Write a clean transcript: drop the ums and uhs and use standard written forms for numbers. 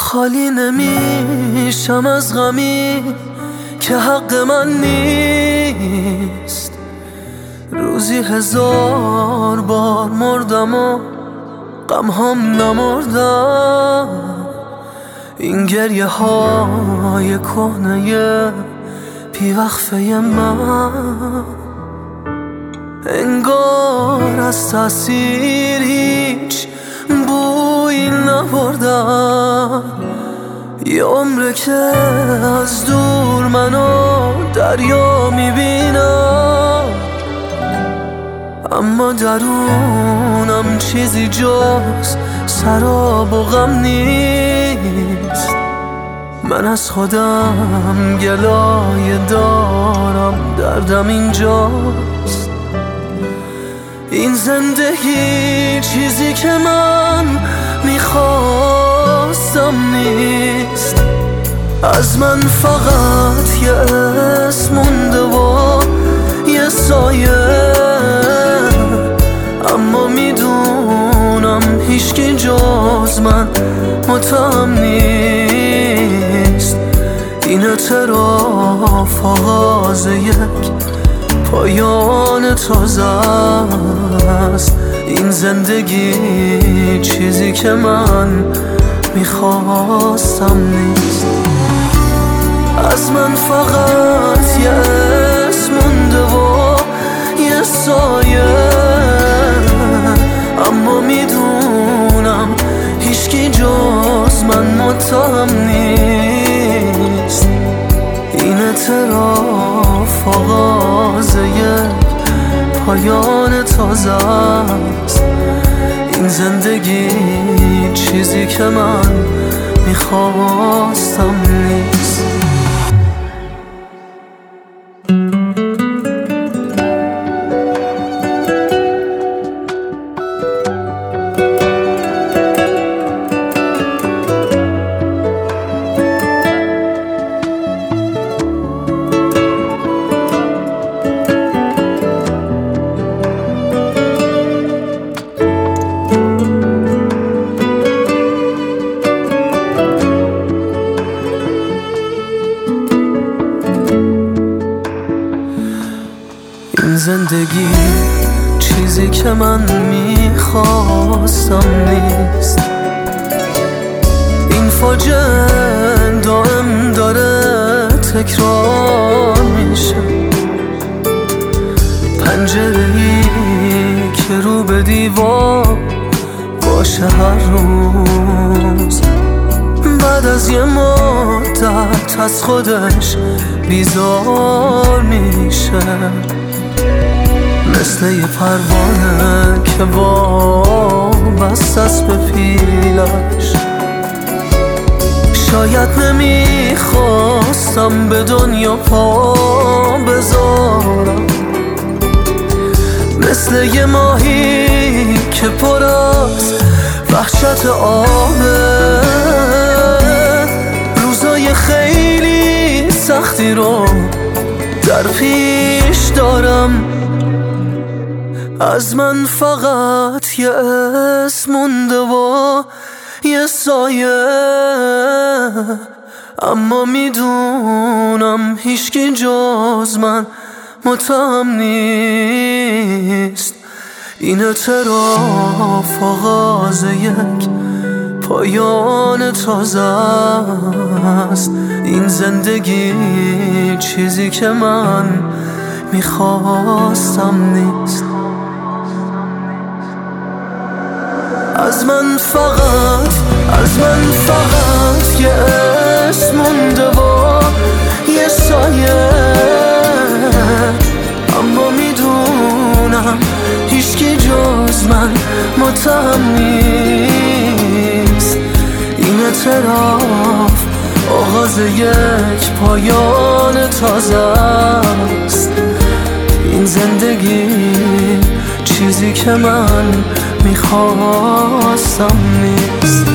خالی نمیشم از غمی که حق من نیست. روزی 1000 بار مردم و غمهام نمردم. این گریه های کهنه بیوقفه من انگار از تأثیر هیچ بویی نبردم. یه عمره که از دور منو دریا میبینم، اما درونم چیزی جز سراب و غم نیست. من از خودم گلایه دارم، دردم اینجاست. این زندگی چیزی که من میخواستم نیست. از من فقط یه اسم مونده و یه سایه، اما میدونم هیچکی جز من متهم نیست. این اعتراف آغاز یک پایان تازه است. این زندگی چیزی که من میخواستم نیست. از من فقط یه اسم مونده و یه سایه، اما میدونم هیچکی جز من متهم نیست. این اعتراف آغاز یک پایان تازه است. این زندگی چیزی که من میخواستم نیست. این زندگی چیزی که من میخواستم نیست. این فاجعه دائم داره تکرار میشه. پنجره‌ای که رو به دیوار باشه هر روز، بعد از یه مدت از خودش بیزار میشه. مثل یه پروانه که وابسته است به پیلش. شاید نمیخواستم به دنیا پا بذارم. مثل یه ماهی که پر از وحشت آبه. روزای خیلی سختی رو در پیش دارم. از من فقط یه اسم مونده و یه سایه، اما میدونم هیچکی جز من متهم نیست. این اعتراف آغاز یک پایان تازه است. این زندگی چیزی که من میخواستم نیست. از من فقط یه اسم مونده و یه سایه، اما میدونم هیچکی جز من متهم نیست. این اعتراف آغاز یک پایان تازه است. این زندگی چیزی که من میخواستم نیست.